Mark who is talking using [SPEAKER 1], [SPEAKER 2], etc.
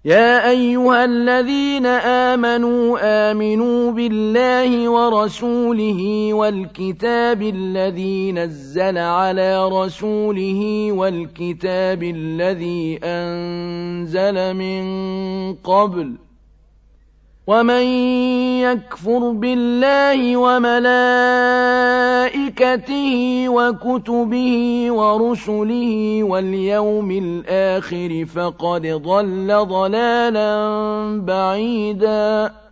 [SPEAKER 1] يا أيها الذين آمنوا بالله ورسوله والكتاب الذي نزل على رسوله والكتاب الذي أنزل من قبل ومن يكفر بالله وملائكته وكتبه ورسله واليوم الآخر فقد ضل ضلالا بعيدا